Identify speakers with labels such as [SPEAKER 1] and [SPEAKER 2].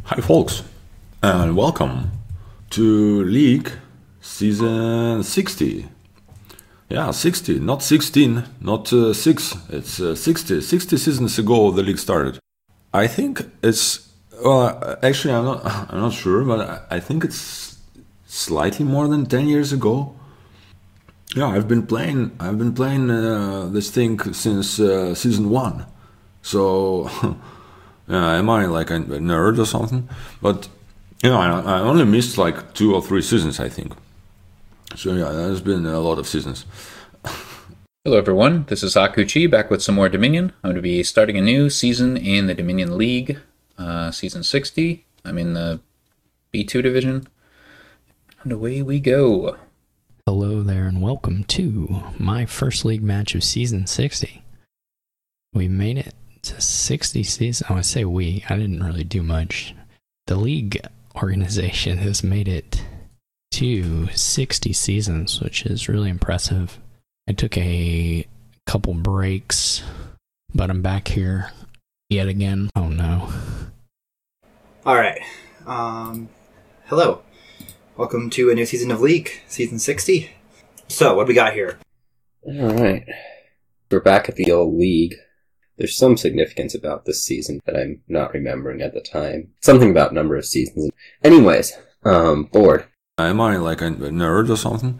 [SPEAKER 1] Hi, folks, and welcome to League Season 60. Yeah, 60, not 16, not 6. It's 60. 60 seasons ago the league started. I think it's actually I'm not sure, but I think it's slightly more than 10 years ago. Yeah, I've been playing this thing since season 1. So yeah, am I like a nerd or something? But I only missed like 2 or 3 seasons, I think. So yeah, there's been a lot of seasons.
[SPEAKER 2] Hello everyone, this is Akuchi back with some more Dominion. I'm going to be starting a new season in the Dominion League, season 60. I'm in the B2 division, and away we go.
[SPEAKER 3] Hello there and welcome to my first league match of season 60. We made it to 60 seasons. I say we, I didn't really do much. The league organization has made it to 60 seasons, which is really impressive. I took a couple breaks, but I'm back here yet again. Oh no.
[SPEAKER 4] Alright. Hello. Welcome to a new season of League, season 60. So, what do we got here?
[SPEAKER 5] Alright. We're back at the old league. There's some significance about this season that I'm not remembering at the time. Something about number of seasons. Anyways, bored.
[SPEAKER 1] Am I like a nerd or something?